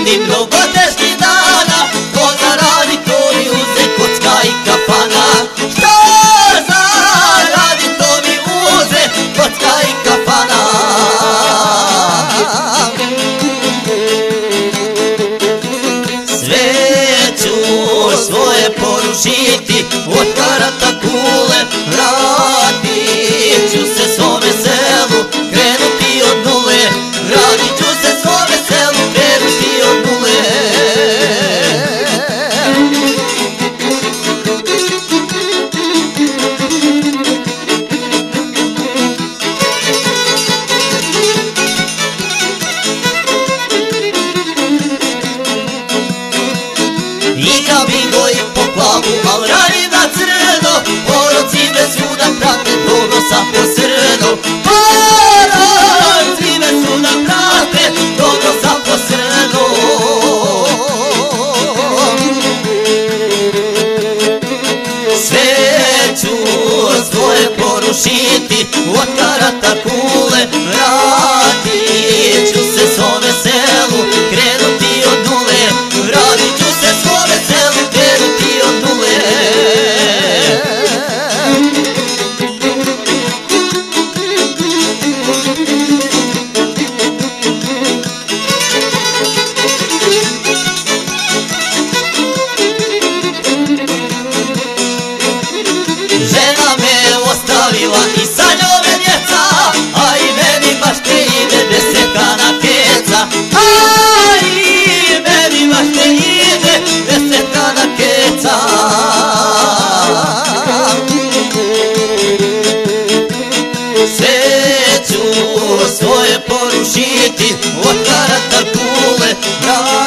ni mnogo teških dana, ko zaradi to mi uze kocka i kafana. Što zaradi to mi uze kocka i kafana. Sve ću svoje porušiti, od karata kule vratit ću se svome selu, krenuti od nule. Vratit ću se svome selu, krenuti od nule. Igra bingo i po klavu, al radi na crno, poroci me svuda prate, dobro sam posrno. Poroci me svuda prate, dobro sam posrno. Sve ću svoje porušiti, od karata kule vratit ću se svome selu, krenuti od nule. Vratit ću se svome selu, krenuti od nule. Žena me ostavila i sa njome djeca, a i meni baš ne ide desetkana keca. A i meni baš ne ide desetkana keca. Sve ću svoje porušiti, od karata kule